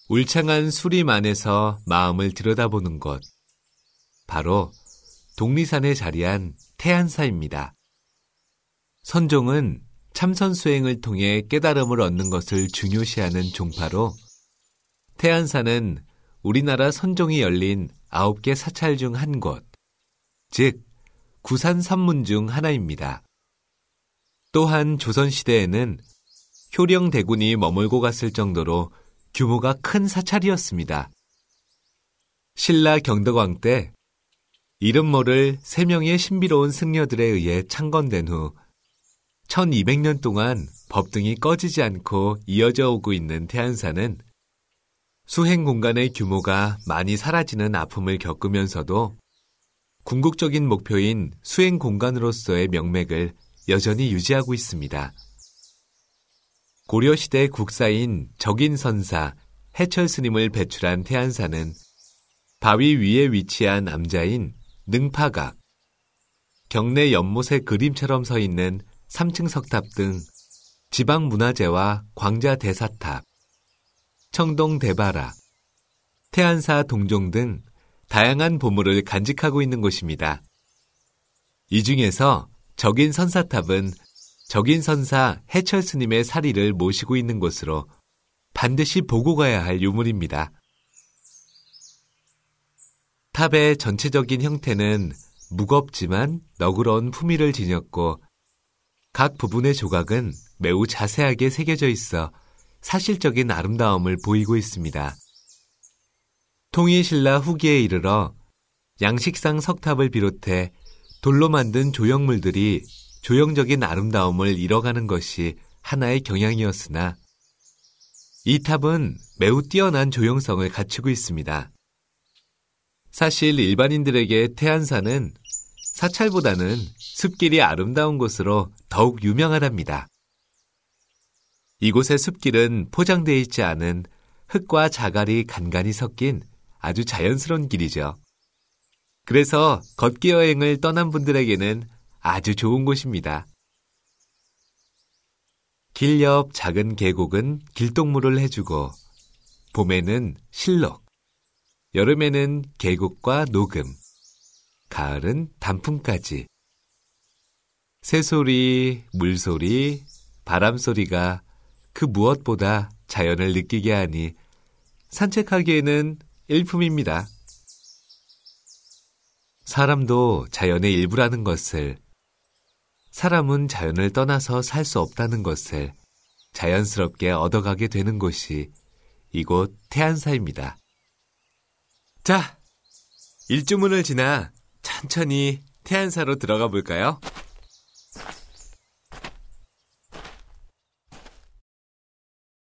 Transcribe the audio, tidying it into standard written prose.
울창한 수림 안에서 마음을 들여다보는 곳, 바로 독리산에 자리한 태안사입니다. 선종은 참선 수행을 통해 깨달음을 얻는 것을 중요시하는 종파로 태안사는 우리나라 선종이 열린 9개 사찰 중 한 곳, 즉 구산 선문 중 하나입니다. 또한 조선시대에는 효령대군이 머물고 갔을 정도로 규모가 큰 사찰이었습니다. 신라 경덕왕 때 이름 모를 3명의 신비로운 승려들에 의해 창건된 후 1200년 동안 법등이 꺼지지 않고 이어져 오고 있는 태안사는 수행 공간의 규모가 많이 사라지는 아픔을 겪으면서도 궁극적인 목표인 수행 공간으로서의 명맥을 여전히 유지하고 있습니다. 고려시대 국사인 적인선사 해철 스님을 배출한 태안사는 바위 위에 위치한 암자인 능파각, 경내 연못의 그림처럼 서 있는 3층 석탑 등 지방문화재와 광자 대사탑, 청동 대바라, 태안사 동종 등 다양한 보물을 간직하고 있는 곳입니다. 이 중에서 적인선사탑은 적인선사 해철 스님의 사리를 모시고 있는 곳으로 반드시 보고 가야 할 유물입니다. 탑의 전체적인 형태는 무겁지만 너그러운 품위를 지녔고 각 부분의 조각은 매우 자세하게 새겨져 있어 사실적인 아름다움을 보이고 있습니다. 통일신라 후기에 이르러 양식상 석탑을 비롯해 돌로 만든 조형물들이 조형적인 아름다움을 잃어가는 것이 하나의 경향이었으나 이 탑은 매우 뛰어난 조형성을 갖추고 있습니다. 사실 일반인들에게 태안사는 사찰보다는 숲길이 아름다운 곳으로 더욱 유명하답니다. 이곳의 숲길은 포장되어 있지 않은 흙과 자갈이 간간히 섞인 아주 자연스러운 길이죠. 그래서 걷기 여행을 떠난 분들에게는 아주 좋은 곳입니다. 길 옆 작은 계곡은 길동무를 해주고 봄에는 실록, 여름에는 계곡과 녹음, 가을은 단풍까지 새소리, 물소리, 바람소리가 그 무엇보다 자연을 느끼게 하니 산책하기에는 일품입니다. 사람도 자연의 일부라는 것을, 사람은 자연을 떠나서 살 수 없다는 것을 자연스럽게 얻어가게 되는 곳이 이곳 태안사입니다. 자, 일주문을 지나 천천히 태안사로 들어가 볼까요?